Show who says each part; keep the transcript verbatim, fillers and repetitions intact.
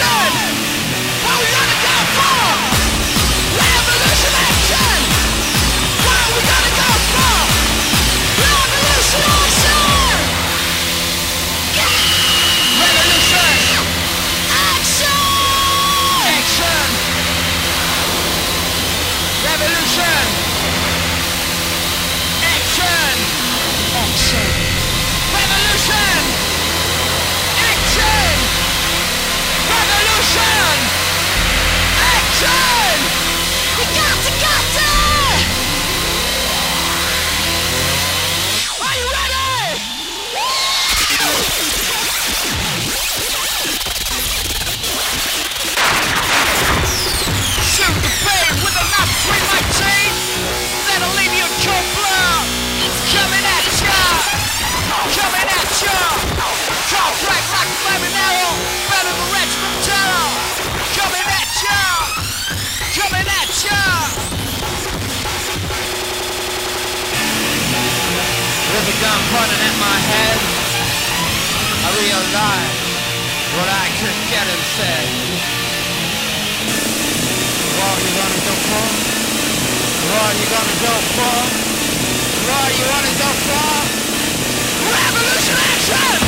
Speaker 1: action! What we gonna go for? Revolution action! What we gonna go for? Revolution action! Yeah! Revolution! Action! Action! Revolution! Action! Action! Revolution! Action! Revolution! Action! We got to, got to! Are you ready? Shoot the pain with a knife between my teeth. That'll leave you cold blood. Coming at ya! Coming at ya! Cold crack like a flaming arrow. Better the wretch from terror. Coming at ya! Coming at ya! With a gun pointing at my head, I realized what I couldn't get and said. What are you gonna go for? What are you gonna go for? What are you gonna go for? Revolution action!